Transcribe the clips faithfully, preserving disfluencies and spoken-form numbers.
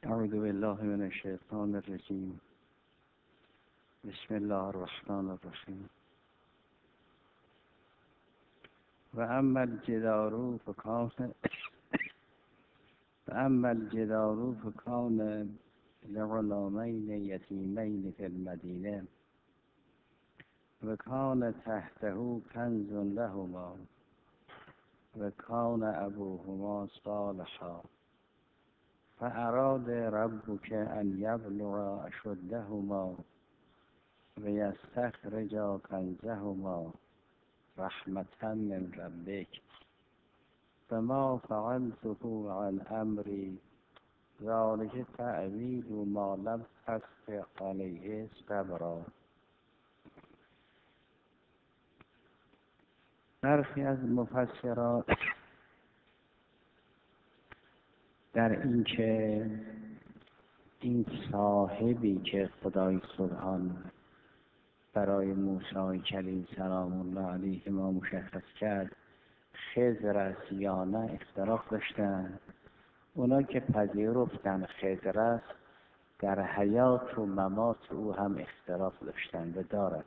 اعوذ بالله من الشیطان الرجیم. بسم الله الرحمن الرحیم. و اما الجدار فکان و اما الجدار فکان لغلامین یتیمین فی المدینه و کان تحته کنز لهما و کان ابوهما صالحا فأراد ربك أن يبلغ أشدهما ويستخرجا كنزهما رحمة من ربك فما فعلته عن أمري ذلك تأويل ما لم تستطع عليه صبرا. برخی از مفسران در این که این صاحبی که خدای سبحان برای موسی کلیم سلام الله علیه ما مشخص کرد خضر است یا نه اختلاف داشتن. اونا که پذیرفتن خضر است در حیات و ممات او هم اختلاف داشتن و دارد.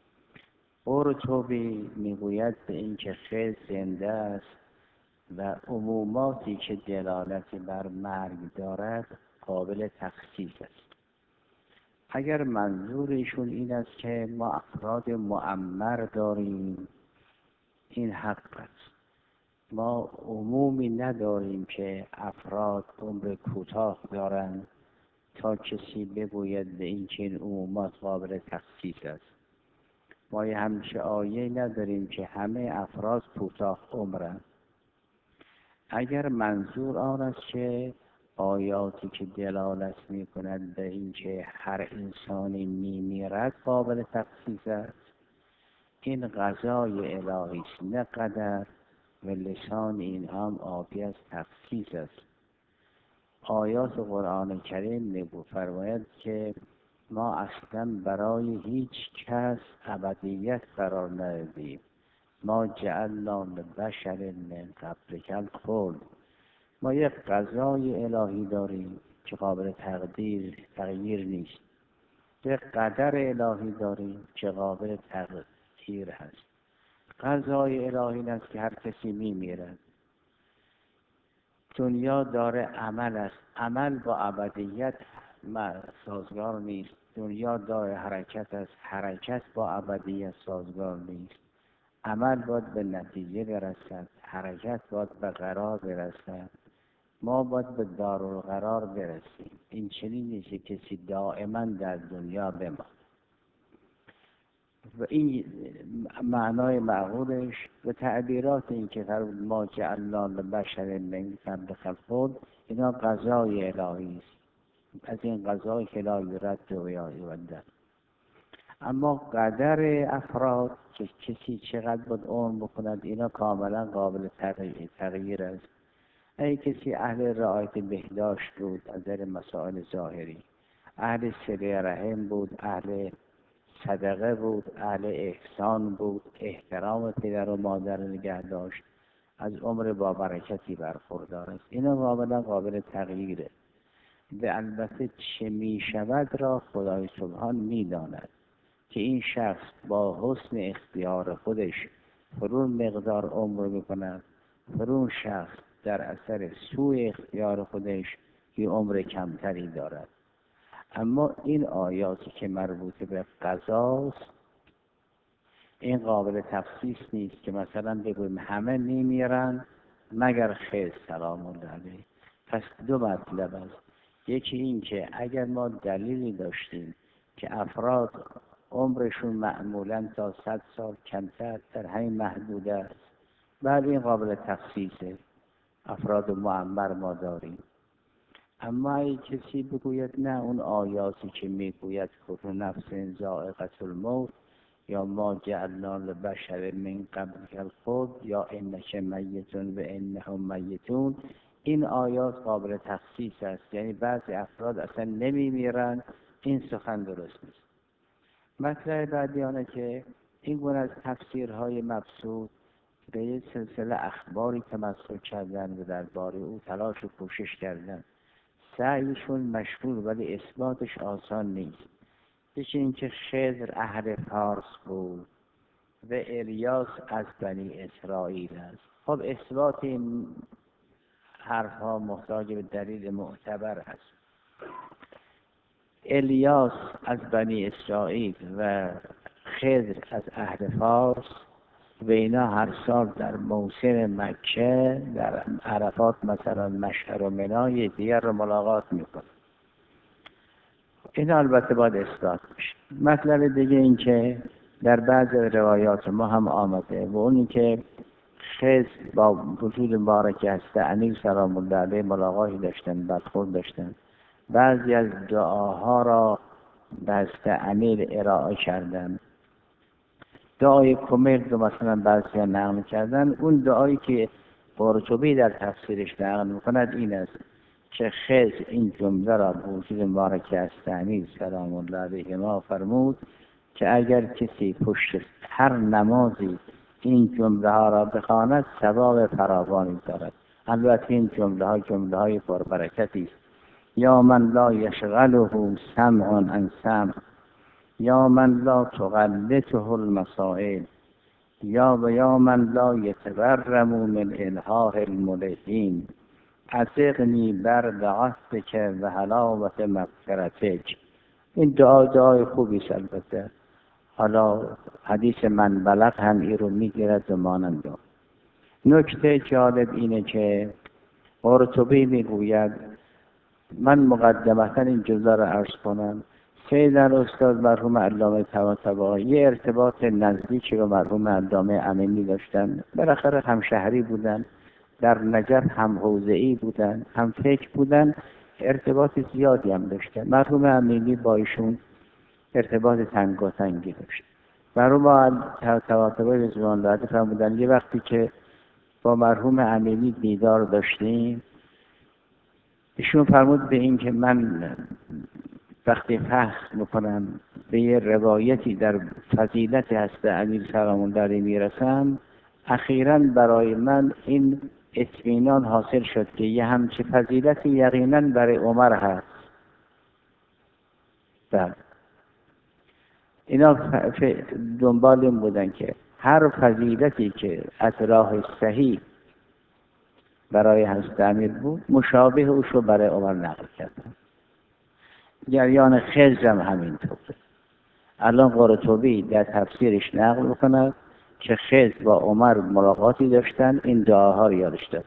قرطبی میگوید به این که خضر زنده است و عموماتی که دلالت بر مرگ دارد قابل تخصیص است. اگر منظورشون این است که ما افراد معمر داریم، این حق است. ما عمومی نداریم که افراد عمر کوتاه دارند تا کسی بگوید به این که این عمومات قابل تخصیص است. ما یه همیشه آیه نداریم که همه افراد کوتاه عمرند. اگر منظور آن است که آیاتی که دلالت می کند به این که هر انسانی می میرد قابل تخصیص است، این قضای الهی است نه قدر و لسان این هم آبی از تخصیص است. آیات قرآن کریم می فرماید که ما اصلا برای هیچ کس ابدیت قرار ندادیم. ما جعلنا لبشر من قبلک الخلد. ما یک قضای الهی داریم که قابل تقدیر تغییر نیست. یک قدر الهی داریم که قابل تغییر هست. قضای الهی است که هر کسی میمیرد. دنیا داره عمل است. عمل با ابدیت سازگار نیست. دنیا داره حرکت است. حرکت با ابدیت سازگار نیست. عمل باید به نتیجه برسد، حرکت باید به قرار برسد. ما باید به دارالقرار برسیم. این چنین نیست که کسی دائما در دنیا بماند. و این معنای معقولش و تعبیرات این که ما جعلنا لبشر من قبلک الخلد، اینا قضای الهی است. از این قضای که لا یرد و یرد. اما قدر افراد که کسی چقدر باید عمر بکند اینا کاملا قابل تغییر است. اگه کسی اهل رعایت بهداشت بود از نظر مسائل ظاهری، اهل صله رحم بود، اهل صدقه بود، اهل احسان بود، احترام پدر و مادر نگه داشت، از عمر با برکتی برخوردار است، اینا کاملا قابل تغییره. و البته چه می شود را خدای سبحان می داند که این شخص با حسن اختیار خودش فرون مقدار عمر میکند، فرون شخص در اثر سوء اختیار خودش یه عمر کمتری دارد. اما این آیاتی که مربوط به قضاست این قابل تخصیص نیست که مثلا بگویم همه میمیرن مگر خضر سلام الله علیه. پس دو مطلب است. یکی این که اگر ما دلیلی داشتیم که افراد عمرشون معمولاً تا صد سال کمتر در همین محدود است، بعد این قابل تخصیصه. افراد معمر ما داریم. اما اگه کسی بگوید نه اون آیاتی که میگوید کل نفس ذائقة الموت یا ما جعلنا لبشر من قبلک الخلد یا انک میت و انهم میتون، این آیات قابل تخصیص است. یعنی بعضی افراد اصلا نمیمیرن. این سخن درست نیست. مطلب بعدی آنه که این گونه از تفسیرهای مبسوط به یک سلسله اخباری تمسک کردن و درباره او تلاش و کوشش کردن. سعیشون مشهور ولی اثباتش آسان نیست. پیش این که خضر اهل فارس بود و الیاس از بنی اسرائیل است. خب اثبات این حرفها محتاج به دلیل معتبر است. الیاس از بنی اسرائیل و خضر از اهل فارس و اینا هر سال در موسم مکه در عرفات مثلا مشعر و منی یکدیگر رو ملاقات میکنن. این البته باید اثبات میشه. مطلب دیگه این که در بعض روایات ما هم آمده و اونی که خضر با وجود مبارک هست امیر سلام الله علیه ملاقاتی داشتن، برخورد داشتن، بعضی از دعاها را به هست امیر ارائه کردن. دعای کمیل رو مثلا بعضی ها نقل کردن. اون دعایی که قرطبی در تفسیرش نقل میکند این است که خضر این جمله را به وجود مبارک است امیر سلام الله علیه ما فرمود که اگر کسی پشت هر نمازی این جمله ها را بخواند ثواب فراوانی دارد. البته این جمله ها جمله های پربرکتی است. یا من لا یشغله سمع عن سمع، یا من لا تغلطه المسائل، یا و یا من لا یتبرم من الحاح الملحین، اثقنی برد عهدک و حلاوت مغفرتک. این دعا دعای خوبی است. البته حالا حدیث من بلغ هم این رو میگیرد و مانند. نکته جالب اینه که قرطبی میگوید، من مقدمتا این جزء را عرض کنم، سیدن استاد مرحوم علامه طباطبایی یه ارتباط نزدیکی با مرحوم علامه امینی داشتن. بالاخره همشهری بودن، در نجف هم حوزه‌ای بودن، هم فکر بودن، ارتباط زیادی هم داشتن. مرحوم امینی با ایشون ارتباط تنگاتنگی داشت. مرحوم طباطبایی رضوان الله علیه فرمودن یه وقتی که با مرحوم امینی دیدار داشتیم، ایشون فرمود به این که من وقتی فحص میکنم به یه روایتی در فضیلت هست امیر سلام الله علیه میرسم، اخیراً برای من این اطمینان حاصل شد که یه همچه فضیلتی یقیناً برای عمر هست. بله اینا دنبال این بودن که هر فضیلتی که از راه صحیح برای حضرت امیر بود مشابه اوش رو برای عمر نقل کردن. جریان خضر هم همینطور. الان قرطبی در تفسیرش نقل می‌کند که خضر با عمر ملاقاتی داشتن، این دعاها رو یادش داد.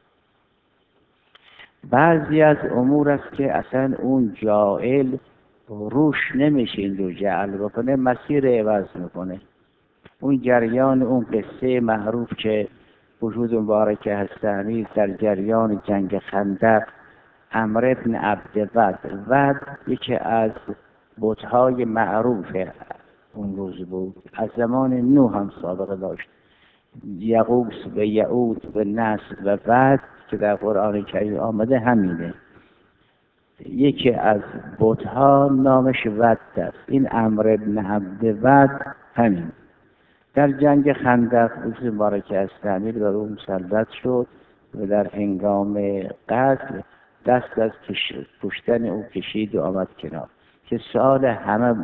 بعضی از امور است که اصلا اون جاهل روش نمیشه این رو جعل بکنه، مسیر عوض میکنه. اون جریان اون قصه معروف که وجود مبارک هست امیر در جریان جنگ خندق، عمرو بن عبد ود ود یکی از بت‌های معروف اون روز بود، از زمان نوح هم سابقه داشت. یغوث و یعوق و نصر و ود که در قرآن کریم آمده همینه. یکی از بت‌ها نامش ود است. این عمرو بن عبد ود همین در جنگ خندق وجود مبارک است امیر بر او مسلط شد و در هنگام قتل دست از پشتن او کشید و آمد کنار که سؤال همه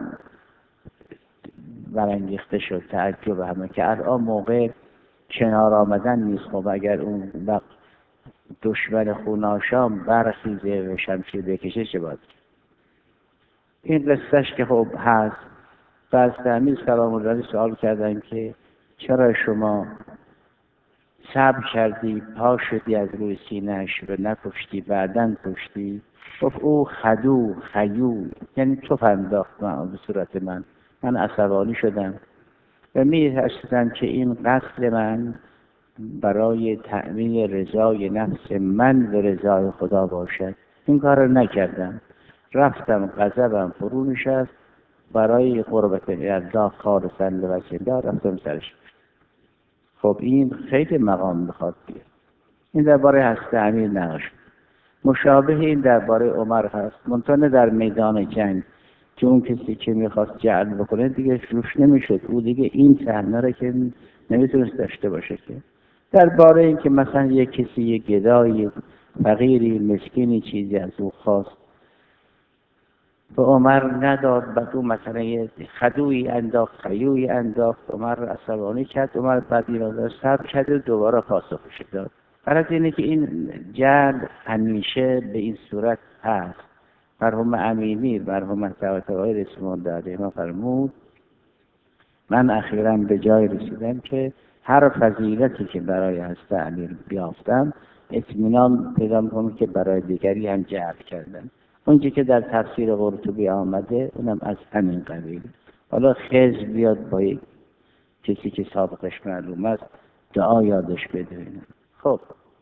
برانگیخته شد، تعجب همه که الان موقع کنار آمدن نیست. خب اگر اون وقت دشمن خوناشام برخیزه و شمشیر بکشه چه باید؟ این قصهش که خب هست. بعد امیر سلام الله علیه سوال کردن که چرا شما صبر کردی پا شدی از روی سینه‌اش و نکشتی بعداً کشتی؟ گفت او خدو خیول، یعنی توپ انداخت به صورت من، من عصبانی شدم و می‌ترسیدم که این قصد من برای تأمین رضای نفس من و رضای خدا باشد. این کار رو نکردم، رفتم غضبم فرو نشست، برای قربت الله خالصاً لوجه الله رفتم سرش. خب این خیلی مقام میخواد بیاد. این درباره حضرت امیر نقل شد. مشابه این درباره عمر هست، منتها در میدان جنگ، که اون کسی که میخواست جعل بکنه دیگه روش نمیشد، او دیگه این صحنه رو که نمیتونست داشته باشه. که درباره این که مثلا یک کسی یک گدایی فقیری مسکینی چیزی از او خواست به عمر نداد، بعد او مثلا یه خدویی انداخت، خیویی انداخت، عمر رو عصبانی کرد. عمر بعد ایراد صبر کرد و دوباره پاسخش داد. برای اینه که این جهل همیشه به این صورت هست. مرحوم امینی مرحوم طباطبایی رسول داده ما فرمود من اخیراً به جای رسیدم که هر فضیلتی که برای هست امیر بیافتم اطمینان پیدا می‌کنم که برای دیگری هم جعل کردم. اونجا که در تفسیر قرطبی آمده اونم از همین قبیل. حالا خضر بیاد با یک کسی که سابقش معلوم است دعا یادش بده. خب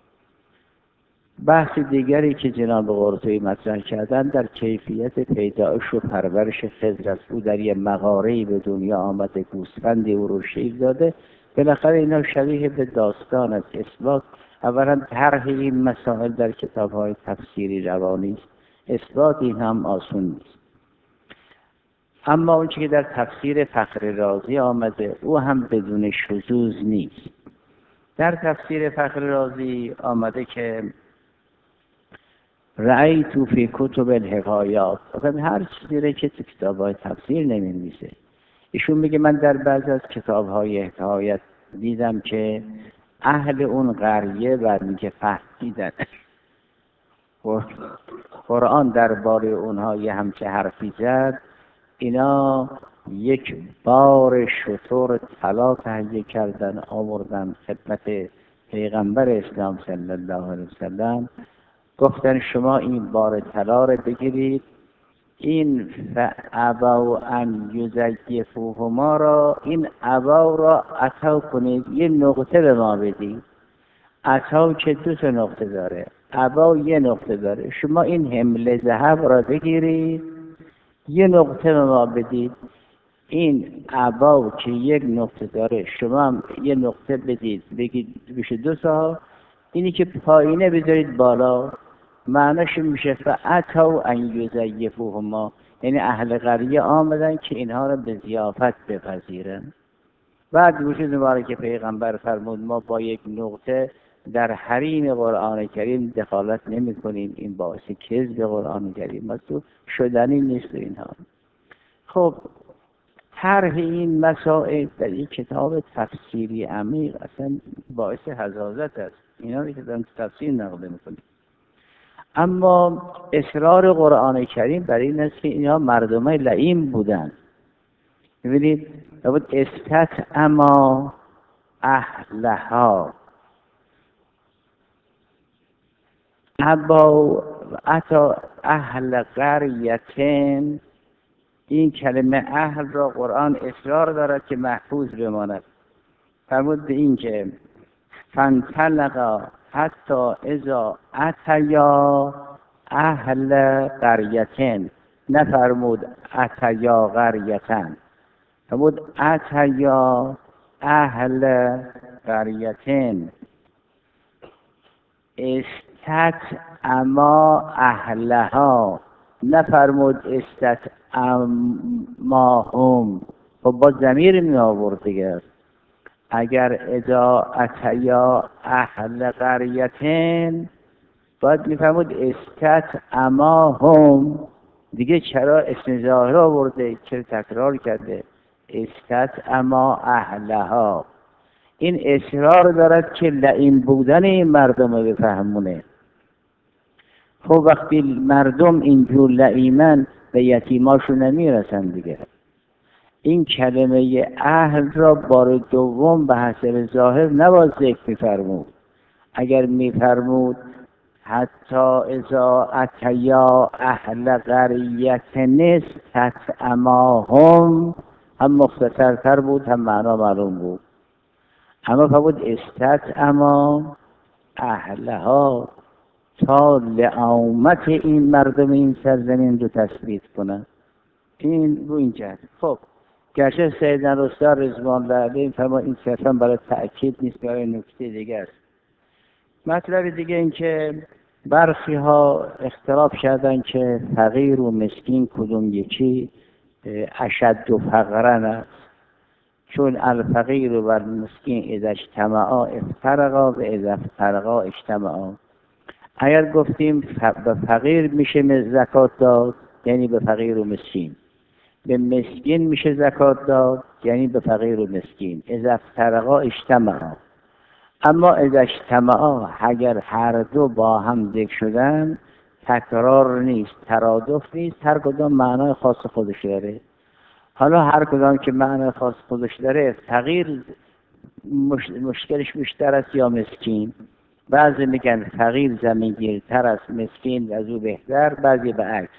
بحث دیگری که جناب قرطبی مطرح کردن در کیفیت پیدایش و پرورش خضر است. او در یه مغاره‌ای به دنیا آمده، گوسفندی او رو شیر داده. بالاخره اینا شبیه به داستان است. اثبات اولا طرح این مسائل در کتاب‌های تفسیری روانی است، اثبات این هم آسون نیست. اما اون چیزی که در تفسیر فخر رازی آمده او هم بدون شذوذ نیست. در تفسیر فخر رازی آمده که رأیت فی کتب الحکایات، هر چیزی که تو کتاب‌های تفسیر نمی‌نویسه. ایشون میگه من در بعض از کتاب‌های حکایت دیدم که اهل اون قریه برمی که فهمیدن قرآن درباره اونها یه همچه حرفی زد، اینا یک بار شتر طلا تهیه کردن آوردن خدمت پیغمبر اسلام صلی الله علیه وسلم، گفتن شما این بار طلا رو بگیرید، این فابوا ان یزیفوهما را، این ابا را عطا کنید، یه نقطه به ما بدید. عطا که دو تا نقطه داره، ابا یه نقطه داره. شما این حمل ذهب را بگیرید یه نقطه به ما بدید. این ابا که یک نقطه داره شما هم یه نقطه بدید، بگید بشه دو تا. اینی که پایینه بذارید بالا، معناش میشه فاتوا ان یزیفوهما، یعنی اهل قریه آمدن که اینها را به ضیافت بپذیرن. بعد وجود مبارک پیغمبر فرمود ما با یک نقطه در حریم قرآن کریم دخالت نمی کنیم، این باعث کذب قرآن کریم است و شدنی نیست اینها. خب طرح این مسائل در این کتاب تفسیری عمیق اصلا باعث حزازت است. اینا رو که در تفسیر نقل می‌کنیم. اما اصرار قرآن کریم برای این است که اینا مردمای لئیم بودن. ببینید لابد استطعما اهلها، ابا اتا اهل قریتن. این کلمه اهل را قرآن اصرار دارد که محفوظ بماند. فرمود به این که فانطلقا حتی اذا اتیا اهل قریتن، نفرمود اتیا قریتن، فرمود اتیا اهل قریتن استطعما اهلها، نفرمود استطعماهم. خب با ضمیر می آورد دیگه. اگر اذا اتیا اهل قریتن باید می فرمود استطعماهم دیگه. چرا اسم ظاهر آورده؟ چرا تکرار کرده؟ استطعما اهلها. این اصرار دارد که لئیم بودن این مردم رو بفهمونه. خب وقتی مردم اینجور لئیمن به یتیماشون نمیرسن دیگه. این کلمه اهل را بار دوم به حسب ظاهر نباید ذکر می‌فرمود. اگر می‌فرمود حتی اذا اتیا اهل قریة استطعماهم، هم مختصرتر بود هم معنا معلوم بود. اما فرمود استطعما اهلها تا لئامت این مردم این سرزمین رو تثبیت کنن. این رو این جهت. خب گرچه سیدنا رستم رضوان الله علیه فرمود این صرفا برای تأکید نیست، برای نکته دیگه است. مطلب دیگه این که برخی ها اختلاف کردن که فقیر و مسکین کدوم یکی اشد و فقرن است، چون الفقیر و المسکین اذا اجتمعا افترقا و اذا افترقا اجتمعا. اگر گفتیم به فقیر میشه زکات داد یعنی به فقیر و مسکین، به مسکین میشه زکات داد یعنی به فقیر و مسکین. اذا افترقا اجتمعا. اما اذا اجتمعا اگر هر دو با هم ذکر شدن تکرار نیست، ترادف نیست، هر کدام معنای خاص خودش داره. حالا هر کدام که معنای خاص خودش داره، فقیر مش... مشکلش بیشتر است یا مسکین؟ بعضی میگن فقیر زمینگیرتر است، مسکین از او بهتر، بعضی به عکس.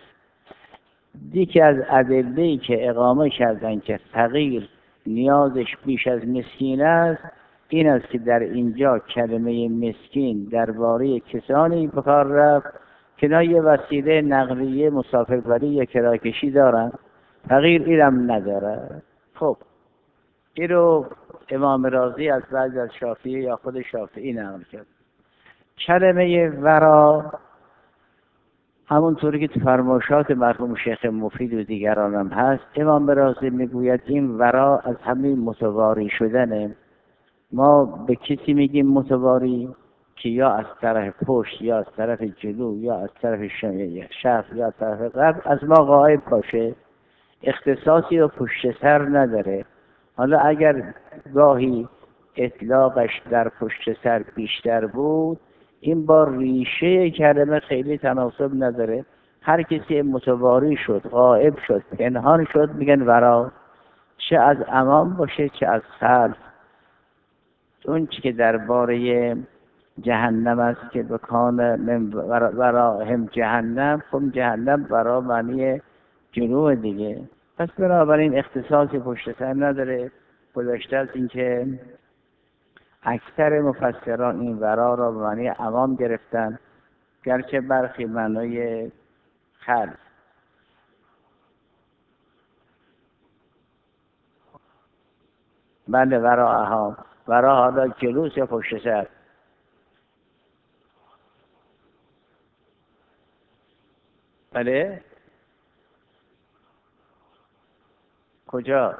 یکی از ادله‌ای که اقامه کردن که فقیر نیازش بیش از مسکین است این است که در اینجا کلمه مسکین درباره کسانی به کار رفت که نه یه وسیله نقلیه مسافربری یا کراکشی دارن، فقیر اینم نداره. خب این رو امام رازی از بعضی از شافعی یا خود شافعی نقل کرد. کلمه ورا همونطوری که تو فرمایشات مرحوم شیخ مفید و دیگران هم هست، امام رازی میگوید این ورا از همین متواری شدنه. ما به کسی میگیم متواری که یا از طرف پشت یا از طرف جلو یا از طرف شرق یا از طرف غرب از ما غایب باشه، اختصاصی و پشت سر نداره. حالا اگر گاهی اطلاقش در پشت سر بیشتر بود، این با ریشه کلمه خیلی تناسب نداره. هر کسی متواری شد، غائب شد، پنهان شد، میگن ورا، چه از امام باشه چه از خلف. اون چی که درباره جهنم است که بکان من ورا هم جهنم، خب جهنم ورا معنی جنوب دیگه، پس بنابراین اختصاصی پشت سر نداره. گذشته از این که اکثر مفسران این ورا را به معنی عوام گرفتن، گرچه برخی معنای خلف. بله ورا اها، ورا حالا جلوس یا پشت سر. بله کجا؟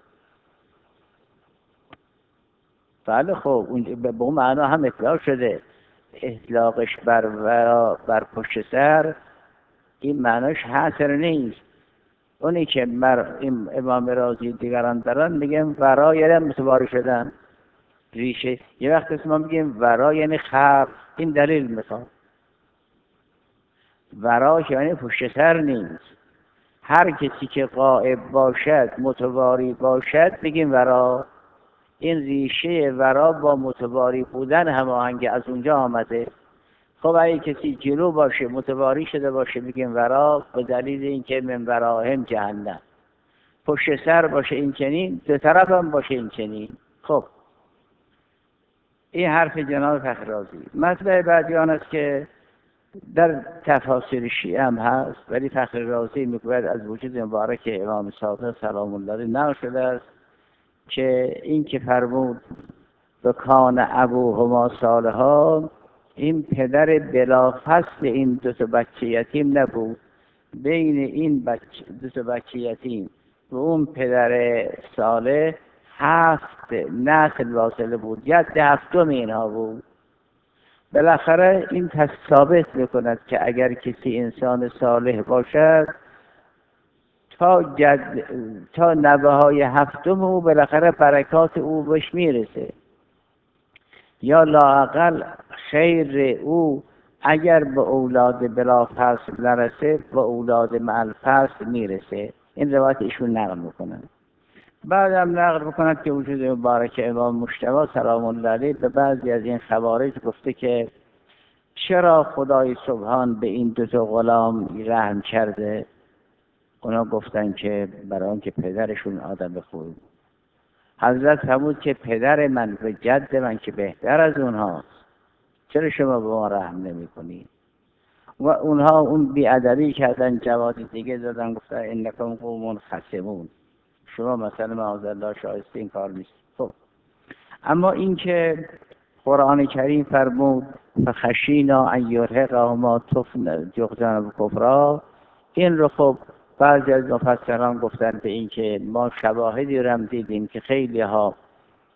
بله خب اون به اون معنا هم اطلاق شده. اطلاقش بر ورا بر پشت سر این معناش حاصل نیست. اونی که مر امام رازی دیگران دارن میگن ورا یعنی متواری شدن ریشه. یه وقت اسم ما میگیم ورا یعنی خلف، این دلیل میخواد. ورا یعنی پشت سر نیست. هر کسی که غائب باشد متواری باشد بگیم ورا. این ریشه ورا با متواری بودن هماهنگ از اونجا آمده. خب اگه کسی جلو باشه متواری شده باشه میگیم ورا، به دلیل اینکه من وراهم جهنم. پشت سر باشه این چنین، دو طرف هم باشه این چنین. خب این حرف جناب فخررازی. مطلب بعدی آن است که در تفاسیر شیعه هم هست، ولی فخررازی میگوید از وجود مبارک امام صادق سلام الله علیه نقل شده است که این که فرمود و کان ابوهما صالحا، این پدر بلافصل این دو تا بچه یتیم نبود. بین این بچه دو تا بچه یتیم و اون پدر صالح هفت نسل واصله بود، ید هفتم اینها بود. بالاخره این ثابت میکند که اگر کسی انسان صالح باشد تا جد تا نوه های هفتم او بالاخره برکات او بهش میرسه، یا لااقل خیر او اگر به اولاد بلافصل نرسه به اولاد مع الفصل میرسه. این روایت ایشون نقل میکنن. بعدم نقل میکند که وجود مبارک امام مجتبی سلام الله علیه به بعضی از این خوارج گفته که چرا خدای سبحان به این دو تا غلام رحم کرده؟ اونا گفتن که برای آنکه پدرشون آدم خوبی بود. حضرت فرمود که پدر من و جد من که بهتر از اونهاست، چرا شما به ما رحم نمی کنید؟ و اونها اون بی‌ادبی کردن، جواب دیگه دادن، گفتن انکم قوم خصمون، شما مثلا معاذالله شایسته این کار نیست. خب اما این که قرآن کریم فرمود فخشینا ان یرهقهما طفلا جغدان کفرا، این رو خب بعضی از مفسران گفتن به این که ما شواهدی رو هم دیدیم که خیلی ها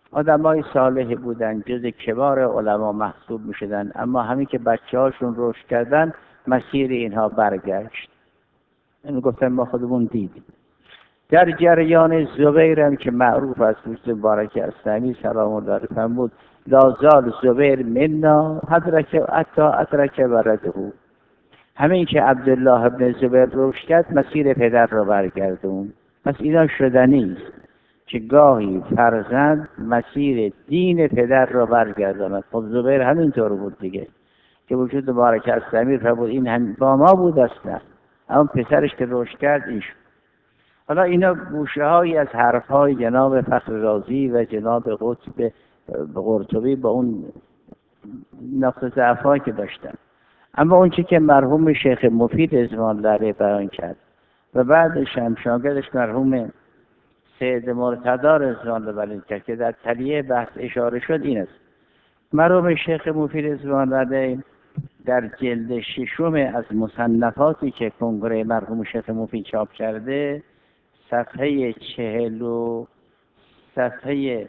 آدمای صالحی بودن، جز کبار علما محسوب می شدن، اما همین که بچه هاشون رشد کردن مسیر اینها برگشت. اینو گفتن ما خودمون دیدیم. در جریان زبیر هم که معروف است، دوست مبارک اسلامی سلام الله علیه فرمود لازال زبیر منا حضرت حتی ادرک ولده. همین که عبدالله ابن زبیر رشد کرد مسیر پدر را برگردون. پس اینا شدنی است که گاهی فرزند مسیر دین پدر را برگرداند. خب زبیر همینطور بود دیگه که وجود مبارک اسلامی فرمود این هم با ما بود اصلا، اما پسرش که رشد کرد این شد. حالا اینا گوشه هایی از حرف های جناب فخر رازی و جناب قطب قرطبی با اون نقطه ضعف هایی که داشتن. اما اون چی که مرحوم شیخ مفید رضوان الله علیه بیان کرد و بعدش هم شاگردش مرحوم سید مرتضی رضوان الله علیه کرد که در تلیه بحث اشاره شد این است. مرحوم شیخ مفید رضوان الله علیه در جلد ششم از مصنفاتی که کنگره مرحوم شیخ مفید چاپ کرده صفحه چهل و صفحه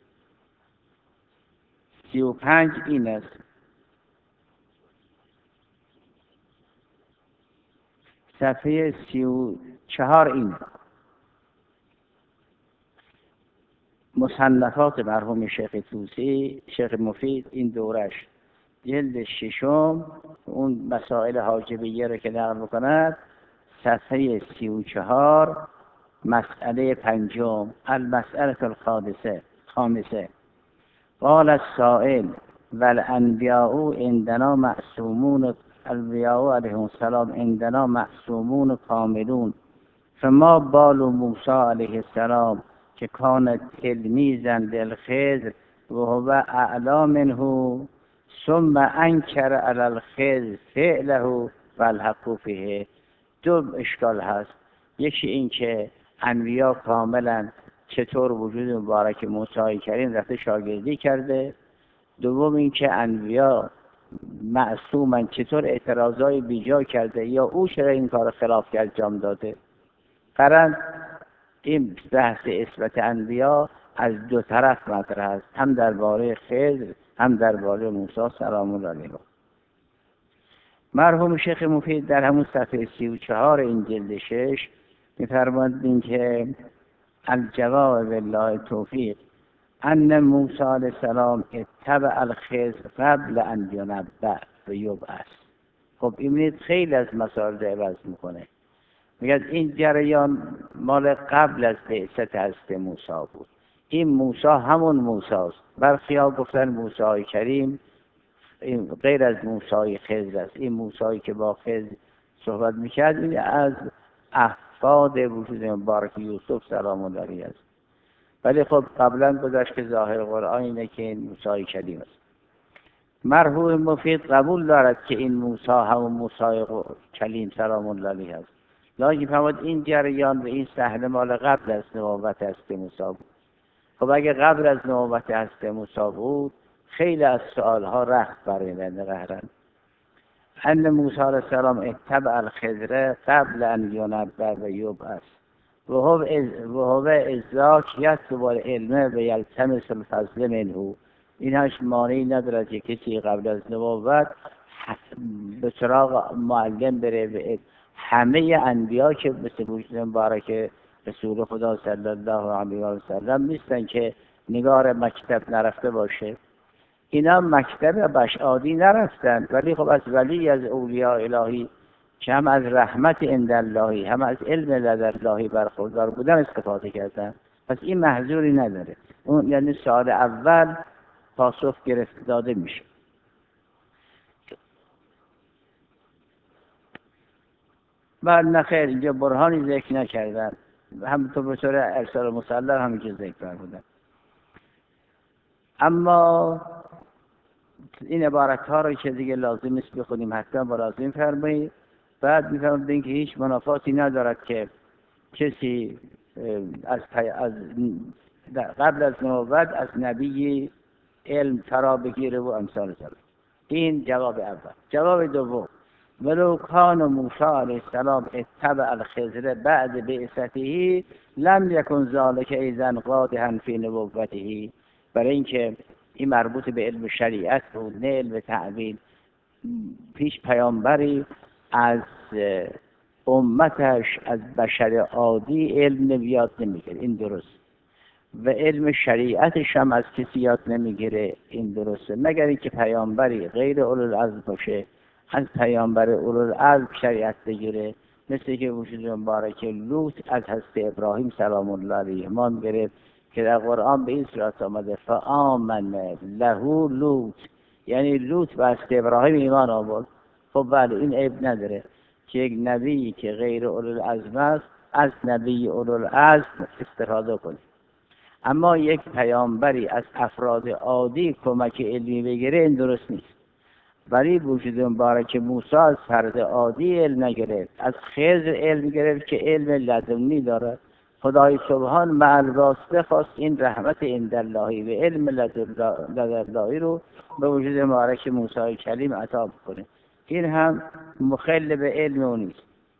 سی و پنج این است: صفحه سی و چهار این مصنفات مرحوم شیخ طوسی شیخ مفید این دورش جلد ششم اون مسائل حاجبیه رو که نقل می‌کند صفحه سی و چهار مسئله پنجم المسئله الخامسه خامسه قال السائل والانبیاء عندنا معصومون الانبیاء علیهم السلام عندنا معصومون کاملون فما بال موسی علیه السلام که کان تلمیذا للخضر و هو اعلی منه ثم انکر علی الخضر فعله والحق فیه. دو اشکال هست. یکی این که انبیا کاملا چطور وجود مبارک موسی کریم رفته شاگردی کرده. دوم این که انبیا معصومن چطور اعتراضای بیجا کرده یا او چرا این کار خلاف کرد جام داده. قرن این بحث اثبات انبیا از دو طرف مطرح است، هم درباره خضر هم درباره موسی سلام الله علیه. مرحوم شیخ مفید در همون صفحه سی و چهار این جلد شش می‌فرمایند که الجواب بالله توفیق ان موسی علیه السلام اتبع الخضر قبل ان ینبأ و یبعث. خب این خیلی از مسائل عوض میکنه. میگه این جریان مال قبل از بعثت حضرت موسی بود. این موسی همون موسی است. برخی‌ها گفتن موسی کریم این غیر از موسی خضر است. این موسی که با خضر صحبت میکرد این از احفاد وجود مبارک یوسف سلام الله علیه است. ولی خب قبلا گذشت که ظاهر قرآن اینه که این موسی کریم است. مرحوم مفید قبول دارد که این موسی همون موسی کلیم سلام الله علیه است. لکن فرمود این جریان و این صحنه مال قبل از نبوت حضرت موسی بود. خب اگه قبل از نبوت حضرت موسی بود خیلی از سوالها رخت برآورده قهرن. ان موسی علیه السلام اتبع الخضر قبل ان ینبأ و یبعث و هو ازاک یطلب العلم و یلتمس الفضل منه. این هاش مانعی ندارد که کسی قبل از نبوت به سراغ معلم بره. به همه انبیا که مثل وجود مبارک رسول خدا صلی الله علیه و سلم نیستن که نگار مکتب نرفته باشه. اینا مکتب بشعادی نرفتن، ولی خب از ولی از اولیاء الهی که هم از رحمت عند اللهی هم از علم لدن اللهی برخوردار بودن استفاده کردن. پس این محظوری نداره. اون یعنی سال اول پاسخ گرفت داده میشه. بعد نخیر اینجا برهانی ذکر نکردن، همونطور به طور ارسال مسلم همینجا ذکر بودن. اما این عبارت ها رو که دیگه لازم نیست بخونیم حتما با لازم فرمایید. بعد میفهمیم که هیچ منافاتی ندارد که کسی از, از قبل از نبوت از نبی علم فرا بگیره و امثال ذلک. این جواب اول. جواب دوم ولو کان موسی علیه السلام اتبع الخضر بعد بعثته لم یکن ذلک ایضا قادحا فی نبوته. برای اینکه این مربوط به علم شریعت بود نه علم تعبیر. پیش پیامبری از امتش از بشر عادی علم یاد نمیگیره، این درست، و علم شریعتش هم از کسی یاد نمیگیره، این درسته، مگر اینکه پیامبری غیر اولوالعزم باشه از پیامبر اولوالعزم شریعت بگیره، مثل که وجود مبارک لوط از حضرت ابراهیم سلام الله علیه ایمان گرفت که در قرآن به این صورت آمده فآمن له لوط، یعنی لوط به حضرت ابراهیم ایمان آورد. خب بله این عیب نداره که یک نبی که غیر اولوالعزم است از نبی اولوالعزم استفاده کنه، اما یک پیامبری از افراد عادی کمک علمی بگیره این درست نیست. ولی وجود مبارک موسی از فرد عادی علم نگرفت، از خضر علم گرفت که علم لدنی داره. خدای سبحان مع الواسطه خواست این رحمت عنداللهی و علم لدنی رو به وجود مبارک موسی کلیم عطا بکنه. این هم مخل به علم اون نیست.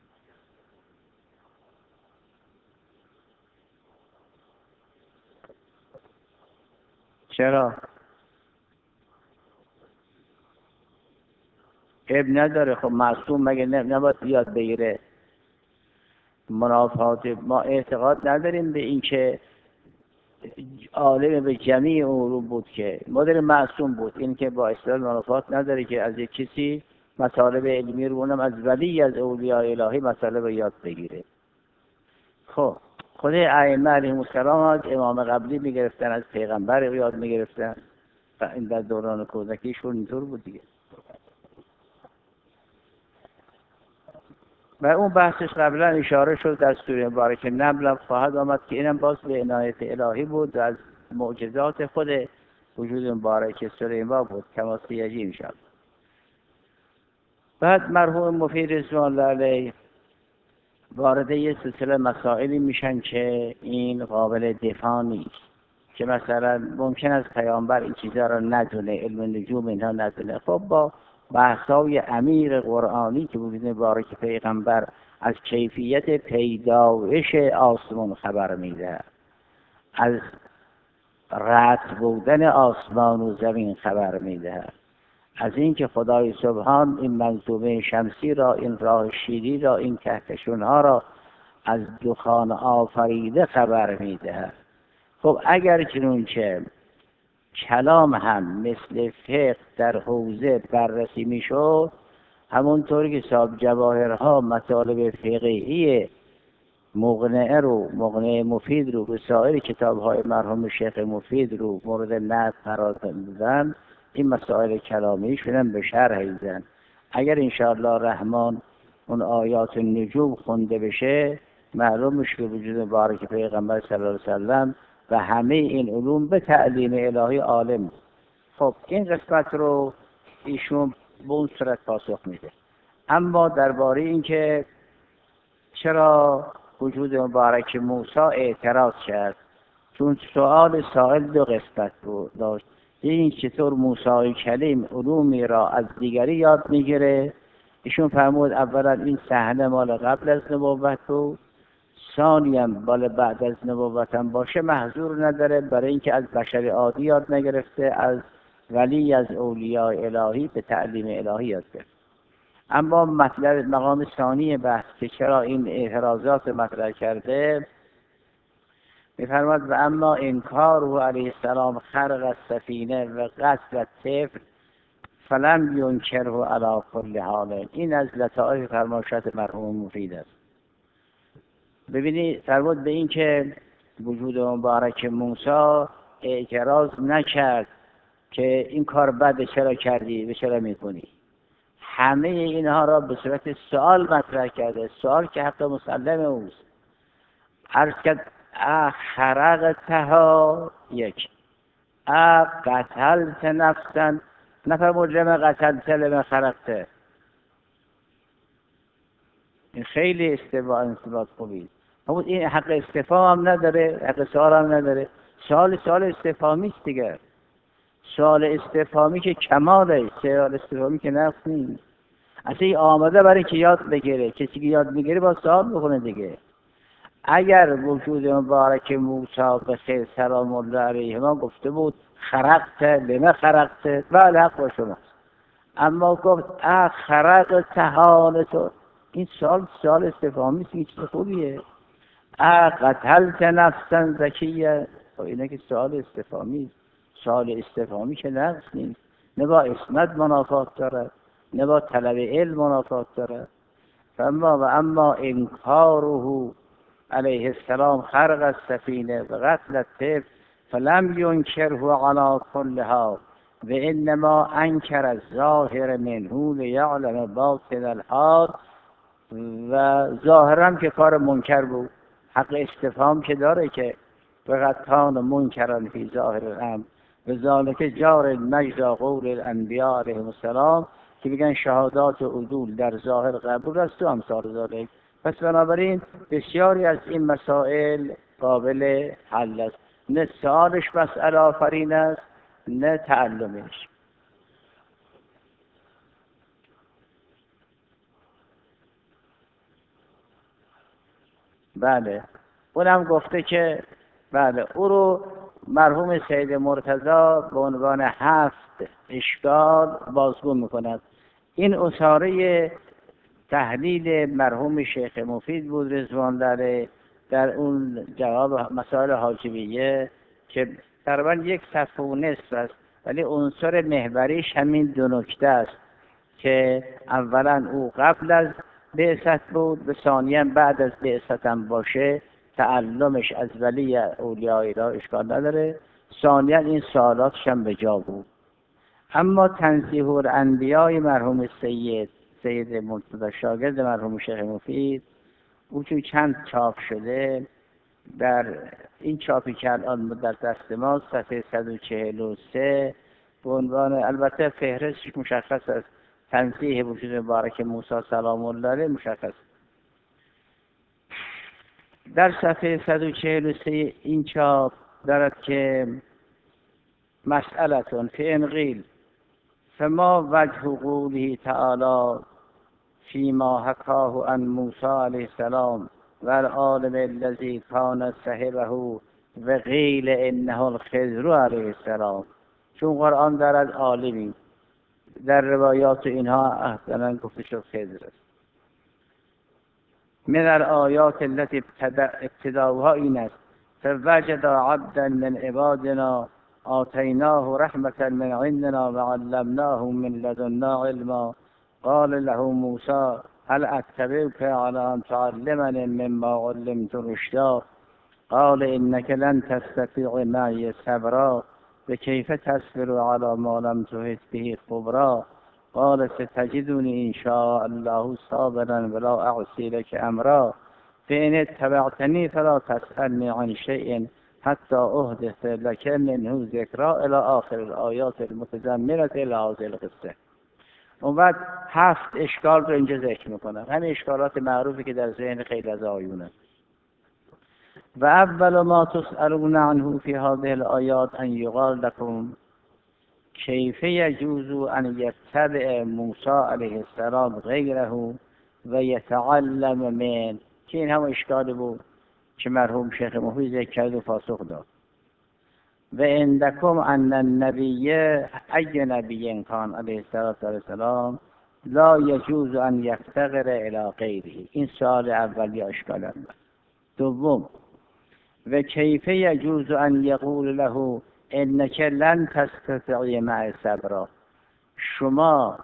چرا؟ عیب نداره. خب معصوم مگه نباید یاد بگیره؟ منافات ما اعتقاد نداریم به این که عالم به جمیع علوم بود، که مادر معصوم بود، این که با اصطلاح منافات نداره که از یک کسی مطالب علمی رو، اونم از ولی از اولیاء الهی مطالب یاد بگیره. خب خود ائمه علیهم السلام از امام قبلی میگرفتن، از پیغمبر یاد میگرفتن، این در دوران کودکیشون اینطور بود دیگه. و اون بحثش قبلا اشاره شد در سوره مبارکه نمل خواهد آمد که اینم باز به عنایت الهی بود و از معجزات خود وجود مبارک سلیمان بود کما سیجی انشاءالله. بعد مرحوم مفید رضوان الله علیه وارد یه سلسله مسائلی میشن که این قابل دفاع نیست، که مثلا ممکن است پیامبر این چیزا رو ندونه، علم نجوم اینها ندونه. خب با بحث‌های امیر قرآنی که وجود مبارک پیغمبر از کیفیت پیدایش آسمان خبر میده، از رطب بودن آسمان و زمین خبر میده، از اینکه خدای سبحان این منظومه شمسی را، این راه شیری را، این کهکشان‌ها را از دخان آفریده خبر میده. خب اگر چنانچه کلام هم مثل فقه در حوزه بررسی میشد، همونطور که صاحب جواهرها مطالب فقهی مقنعه رو، مقنعه مفید رو به سایر کتاب‌های مرحوم شیخ مفید رو مورد نظر قرار دادن، این مسائل کلامیشون هم به شرح ایزن. اگر انشاءالله رحمان اون آیات نجوم خونده بشه، معلوم میشه که وجود مبارک پیغمبر صلی الله علیه وسلم و همه این علوم به تعلیم الهی عالم. خب این قسمت رو ایشون به اون صورت پاسخ میده. اما درباره این که چرا وجود مبارک موسی اعتراض کرد، چون سوال سائل دو قسمت بود داشت. این چطور موسی کلیم علومی را از دیگری یاد میگیره؟ ایشون فرمود اولا این صحنه مال قبل از نبوت بود، ثانیاً مال بعد از نبوت هم باشه محظور نداره، برای اینکه از بشر عادی یاد نگرفته، از ولی از اولیاء الهی به تعلیم الهی یاد گرفته. اما مطلب مقام ثانی بحث که چرا این اعتراضات مطرح کرده، می‌فرماید و اما انکار او علیه السلام خرق السفینه و قتل الطفل فلم ینکره علی کل حال. این از لطائف فرمایشات مرحوم مفید است. ببینید فرمود به این که وجود مبارک موسی اعتراض نکرد که این کار بد چرا کردی و چرا میکنی، همه اینها را به صورت سوال مطرح کرده، سوال که حتی مسلم اوست. عرض کرد اخرقتها یک اقتلت نفسا، نفرمود لما قتلت لما خرقته. این خیلی استفاده استفاده خوبی. همون این حق استفهام هم نداره، حق سوال هم نداره. سوال سوال استفهامی است دیگه. سوال استفهامی که کماله، سوال استفهامی که نقص نیست. اصلا آماده برای که یاد بگیره، کسی که یاد میگیره با سوال بکنه دیگه. اگر وجود مبارک موسی به خیر سلام الله علیه ما گفته بود خرقت لما خرقت، بله حق با شما. اما گفت اه خرق تهانتو، این سال سال استفهامی است، این چیز خوبیه. اه قتلت نفسا زکیه، اینه که سال استفهامی است. سال استفهامی که نقص نیست، نه با اسمت منافات دارد نه با طلب علم منافات دارد. اما و اما انکاره علیه السلام خرق السفینه و قتل الطفل فلم ینکره علی کلها و انما انکر الظاهر منه لیعلم باطن الحال. و ظاهرا که کار منکر بود، حق استفهام که داره که بغتان منکران فی ظاهر الامر و ذالک جار مجدا قول الانبیاء علیهم السلام، که بگن شهادات و عدول در ظاهر قبول است و امثال ذالک. پس بنابراین بسیاری از این مسائل قابل حل است، نه سوالش مسئله آفرین است نه تعلمش. بله اونم گفته که بله او رو مرحوم سید مرتضی به عنوان هفت اشکال بازگو میکند. این اصاره تحلیل مرحوم شیخ مفید بود رضوان الله در اون جواب مسائل حاجبیه که تقریبا یک صفحه و نصف است، ولی عنصر محوریش همین دو نکته است که اولا او قبل از بعثت بود و ثانیا بعد از بعثت هم باشه تعلمش از ولی اولیاء الهی اشکال نداره، ثانیا این سوالاتش هم به جا بود. اما تنزیه الانبیاء مرحوم سید سید مرتضی شاگرد مرحوم شیخ مفید، او چون چند چاپ شده، در این چاپی که الان در دست ما صفحه صد و چهل و سه به عنوان، البته فهرستش مشخص است، تنزیه وجود مبارک موسی سلام الله علیه مشخص. در صفحه صد و چهل و سه این چاپ دارد که مسئلتون فی قیل فما وجه قوله تعالی فيما حكاه عن موسى عليه السلام والعالم الذي كان صاحبه و قیل انه الخضر علیه السلام. چون قرآن دارد عالمی، در روایات اینها احسنا گفته شد خضر است. من الآیات التي ابتداؤها این است فوجد عبدا من عبادنا آتیناه رحمة من عندنا وعلمناه من لدنا علما قال له موسى هل اتبعك على ان تعلمني مما علمت رشدا قال انك لن تستطيع معي صبرا وكيف تصبر على ما لم تحط به خبرا قال ستجدني ان شاء الله صابرا ولا اعصي لك امرا فان اتبعتني فلا تسألني عن شيء حتى احدث لك منه ذکرا الى آخر الآیات المتضمنة لهذه القصه. اون بعد هفت اشکال رو اینجا ذکر میکنم، همین اشکالات معروفی که در ذهن خیلی از آیونه. و اول ما تسألون عنه فی هذه الآیات ان یقال لكم کیف یجوز ان یتبع موسی علیه السلام غیره و یتعلم من، که این هم اشکالی بود که مرحوم شیخ مفید ذکر کرد و پاسخ داد. و عندکم ان النبی ای نبی کان علیه السلام لا یجوز ان یفتقر الی غیره. این سوال اول یا اشکال اول. دوم و کیف یجوز ان یقول له انک لن تستطیع معی صبرا. شما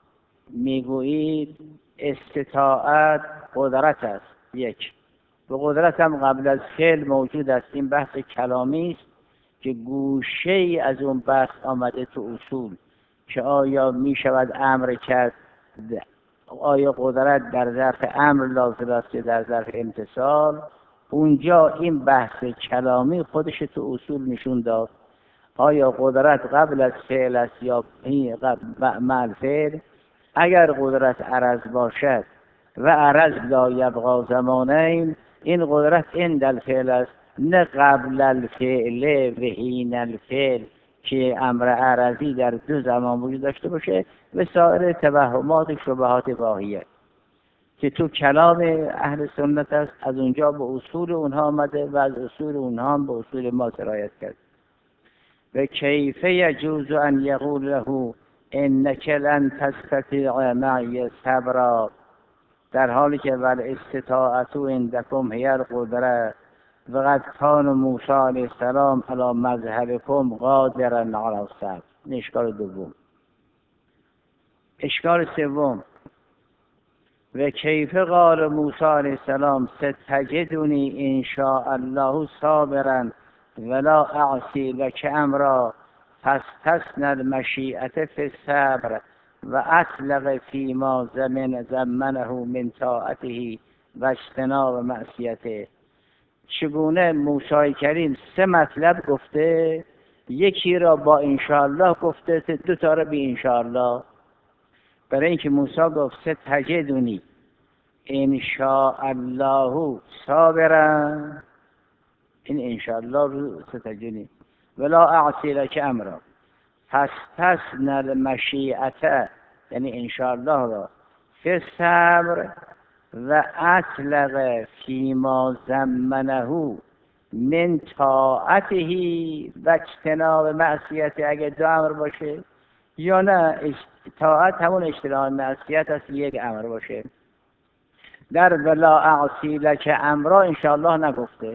میگویید استطاعت قدرت است، یک و قدرت هم قبل از فعل موجود است. این بحث کلامی است که گوشه ای از اون بحث آمده تو اصول که آیا می شود امر کرد، آیا قدرت در ظرف امر لازم است یا در ظرف امتثال. اونجا این بحث کلامی خودش تو اصول نشون داد، آیا قدرت قبل از فعل است یا مع الفعل. اگر قدرت عرض باشد و عرض لا یبقا زمانین، این قدرت عند الفعل است نه قبل الفعل و حین الفعل که امر عرضی در دو زمان وجود داشته باشه و سایر توهمات شبهات واهیه که تو کلام اهل سنت است. از اونجا به اصول اونها آمده و از اصول اونها هم به اصول ما سرایت کرد. و کیف یجوز ان یقول له انک لن تستطیع معی صبرا، در حالی که ول استطاعت عندکم هی القدره و قد کان موسی علیه السلام علی مظهرکم قادرا علی الصبر. این اشکال دوم. اشکال سوم، و کیف قال موسی علیه السلام ستجدنی ان شاء الله صابرا ولا اعصی لک امرا فاستثنى المشیئة فی الصبر و اطلق فیما زمن زمنه من طاعته و اجتناب معصیته. چگونه موسی کریم سه مطلب گفته، یکی را با انشاءالله گفته، دو تا را بی انشاءالله. برای اینکه موسی گفت ستجدنی ان شاء الله صابرا، این انشاءالله رو ستجدنی ولا اعصی لک امرا، پس فاستثنى المشیئة یعنی انشاءالله را فی الصبر و اطلق فیما زمنه من طاعته و اجتناب معصیته. اگه دو امر باشه یا نه طاعت همون اجتناب معصیت است، یک امر باشه. در ولا اعصی لک امرا انشاءالله نگفته،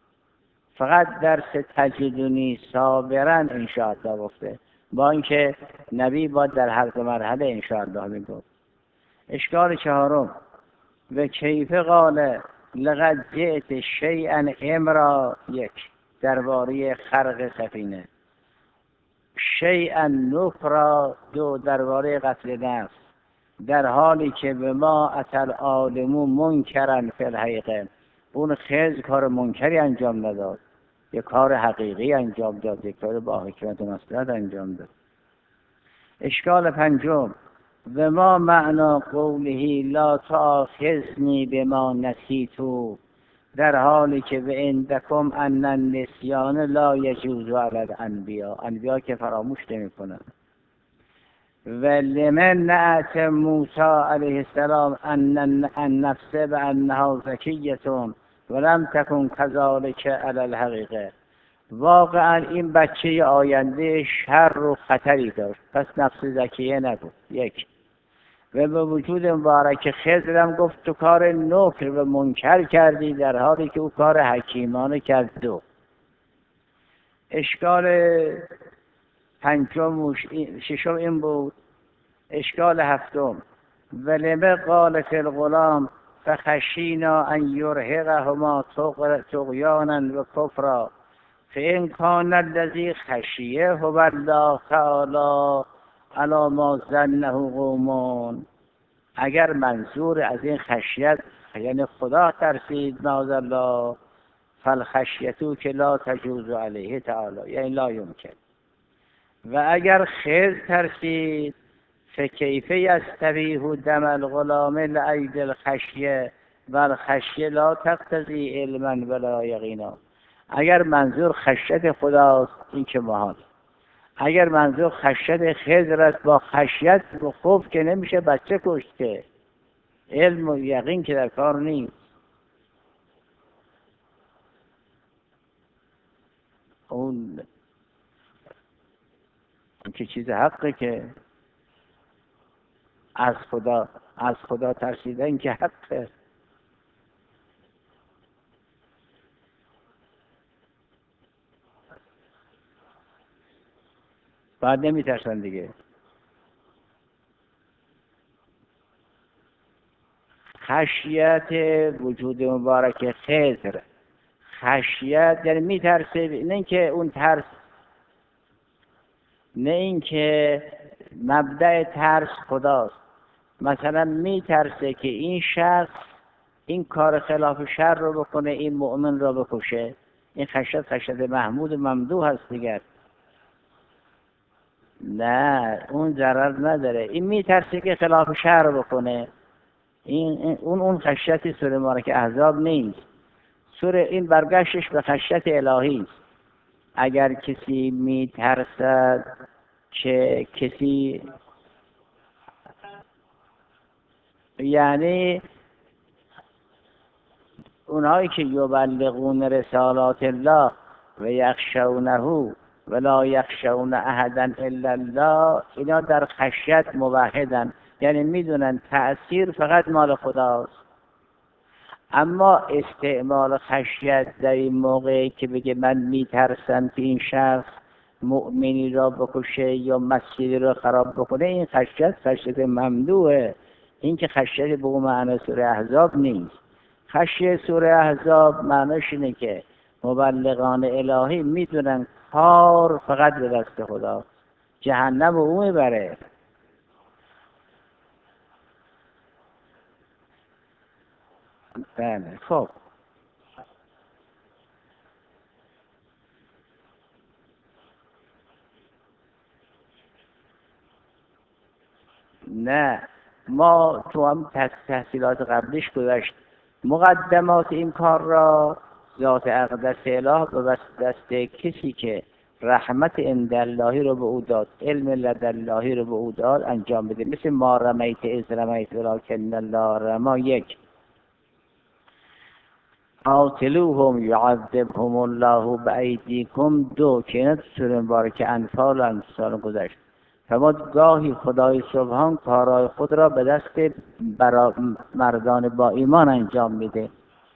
فقط در ستجدنی صابرا انشاءالله گفته، با اینکه نبی باید در هر دو مرحله انشاءالله میگفت. اشکال چهارم، و کیف قال لقد جئت شیئا امرا، یک درباره خرق سفینه، شیئا نکرا، دو درباره قتل نفس، در حالی که به ما اتل عالمو منکرن فی الحقیقه، اون خیز کار منکری انجام نداد، یک کار حقیقی انجام داد، یک کار با حکمت و مصلحت انجام داد. اشکال پنجم، و ما معنا قوله لا تؤاخذنی بما نسیتو، در حالی که به عندکم ان النسیان لا یجوز علی الانبیا، انبیا که فراموش نمی‌کنن. و لمن نعت موسی علیه السلام ان النفس بانها زکیه ولم تکن کذالک علی الحقیقه، واقعا این بچه آینده شر و خطری داشت، پس نفس زکیه نبود. یک. و به وجود مبارک خضرم گفت تو کار نکر و منکر کردی، در حالی که او کار حکیمانه کرد. دو. اشکال پنجم و ششم این بود. اشکال هفتم، ولم قال فی الغلام فخشینا ان یرهقهما طغیانا و کفرا فإن کان الذی خشیه هو الله تعالی علی ما ظنه قوم. اگر منظور از این خشیت یعنی خدا ترسید معاذالله، فالخشیتو که لا تجوز علیه تعالی یعنی لا یمکن. و اگر خیز ترسید فکیف یستبیح دم الغلام لعید الخشیه و الخشیه لا تقتضی علما ولا یقینا. اگر منظور خشیت خداست این که محال، اگر منظور خشیت خضر است با خشیت و خوف که نمیشه بچه کشت، که علم و یقین که در کار نیست. اون که چیز حقه که از خدا از خدا ترسیدن که حقه. بعد نمی ترسن دیگه. خشیت وجود مبارک خضر، خشیت یعنی می ترسه، نه اینکه اون ترس، نه اینکه مبدأ ترس خداست. مثلا می ترسه که این شخص این کار خلاف شر رو بکنه، این مؤمن رو بکشه. این خشیت خشیت محمود و ممدوح هست دیگر. نه اون ضرر نداره، این میترسه که خلاف شر بکنه. این اون اون خشیت سوره مبارکه احزاب نیست. سوره این برگشتش به خشیت الهی است. اگر کسی میترسد که کسی، یعنی اونهایی که یبلغون رسالات الله و یخشونه ولا یخشون احدا الا الله، اینا در خشیت موحدن، یعنی میدونن تأثیر فقط مال خداست. اما استعمال خشیت در این موقعی که بگه من میترسم که این شخص مؤمنی را بکشه یا مسجدی را خراب بکنه، این خشیت خشیت ممنوعه. این که خشیت به اون معنی سوره احزاب نیست. خشیت سوره احزاب معنیش اینه که مبلغان الهی میدونن کار فقط به دست خدا، جهنم اون بره. بله. خب نه، ما تو هم تحصیلات قبلیش گذاشت مقدمات این کار را ذات اقدس اله به دست کسی که رحمت عنداللهی رو به او داد، علم لداللهی رو به او داد انجام بده. مثل ما رمیت از رمیت ولکن الله رما. یک، قاتلوهم یعذبهم الله بایدیکم. دو، که اینا سوره مبارکه انفال و امثال گذشت. فرمود گاهی خدای سبحان کارهای خود را به دست برا مردان با ایمان انجام میده.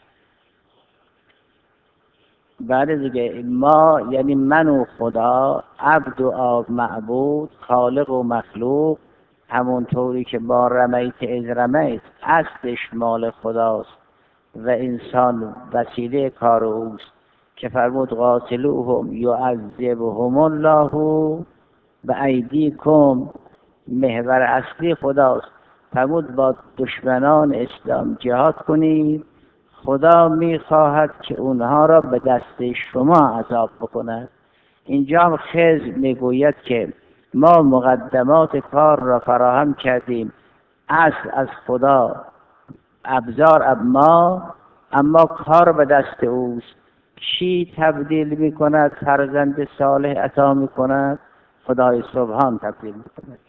بعد دیگه ما یعنی من و خدا، عبد و آب معبود، خالق و مخلوق، همونطوری که با رمیت از رمیت اصلش مال خداست و انسان وسیله کار اوست، که فرمود قاتلوهم یعذبهم الله بایدیکم. محور اصلی خداست. فرمود با دشمنان اسلام جهاد کنید، خدا میخواهد که اونها را به دست شما عذاب بکند. اینجا هم خضر میگوید که ما مقدمات کار را فراهم کردیم، اصل از خدا، ابزار اب ما، اما کار به دست اوست. چی تبدیل میکند؟ فرزند صالح عطا میکند، خدای سبحان تبدیل میکند.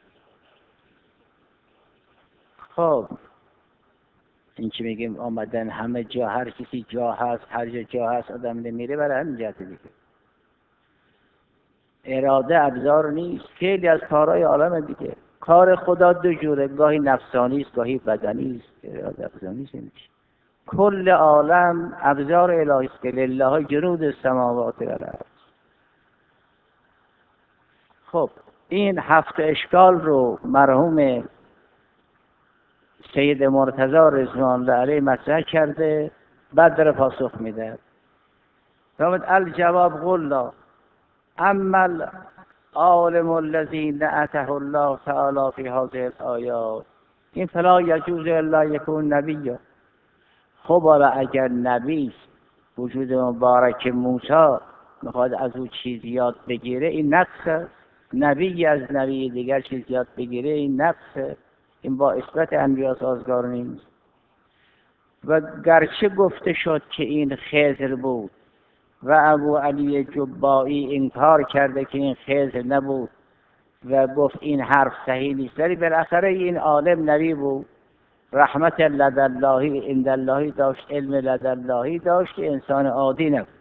خب این چی میگیم آمدن همه جا، هر کسی جا هست، هر جا جا هست آدم نمیره، برای همین جهت دیگه. اراده ابزار نیست. خیلی از کارهای عالم دیگه، کار خدا دو جوره، گاهی نفسانی است گاهی بدنی است. اراده ابزار نیست. کل عالم ابزار الهی است که لله جنود السماوات و الارض. خب این هفت اشکال رو مرحوم سید مرتضی رضوان الله علیه مطرح کرده، بعد داره پاسخ میده. فرمود الجواب قلنا اما العالم الذی نعته الله تعالی فی هذه الآیات این فلا یجوز الا یکون نبیا. خب حالا اگر نبی وجود مبارک موسی میخواد از او چیز یاد بگیره، این نقص. نبی از نبی دیگر چیز یاد بگیره، این نقص. این با اثبات انبیا سازگار نیست. و گرچه گفته شد که این خضر بود و ابو علی جبائی انکار کرده که این خضر نبود و گفت این حرف صحیح نیست، ولی بالاخره این عالم نبی بود، رحمت لداللهی عنداللهی داشت، علم لداللهی داشت، که انسان عادی نبود.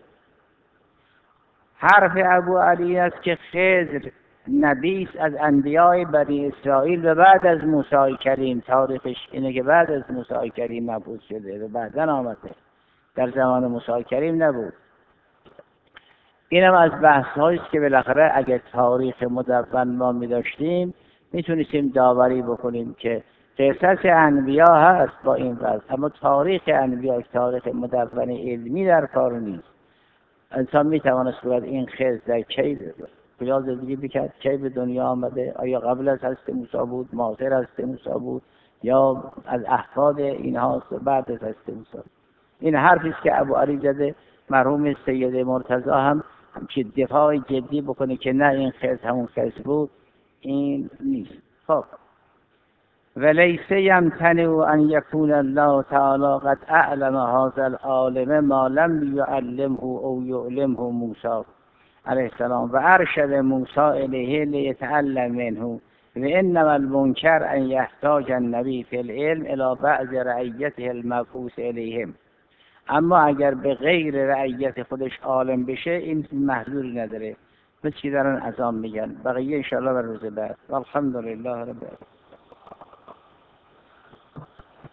حرف ابو علی است که خضر نبی است از انبیاء بنی اسرائیل و بعد از موسی کریم. تاریخش اینه که بعد از موسی کریم مبعوث شده و بعداً آمده، در زمان موسی کریم نبود. اینم از بحث‌هایی است که بالاخره اگر تاریخ مدون ما می‌داشتیم میتونستیم داوری بکنیم که قصص انبیا هست با این وضع، اما تاریخ انبیا، تاریخ مدون علمی در کار نیست. انسان میتوانست باید این خضر در کی بلا زندگی بکرد، کی به دنیا آمده، آیا قبل از هست موسی بود، معاصر هست موسی بود، یا از احفاد اینهاست بعد از هست موسی. این حرفی است که ابو علی زده. مرحوم سید مرتضی هم که دفاع جدی بکنه که نه این خضر همون خضر بود، این نیست. خب ولیس یمتنع ان یکون الله تعالی قد اعلم هذا العالم ما لم یعلمه او یعلمه موسی علیه السلام و ارشد موسی الیه لیتعلم منه و انما المنکر ان یحتاج النبی فی العلم الی بعض رعیته المبعوث الیهم. اما اگر به غیر رعیت خودش عالم بشه این محذوری نداره. به چی دارن اذان میگن، بقیه انشاءالله در روز بعد. الحمدلله رب العالمین.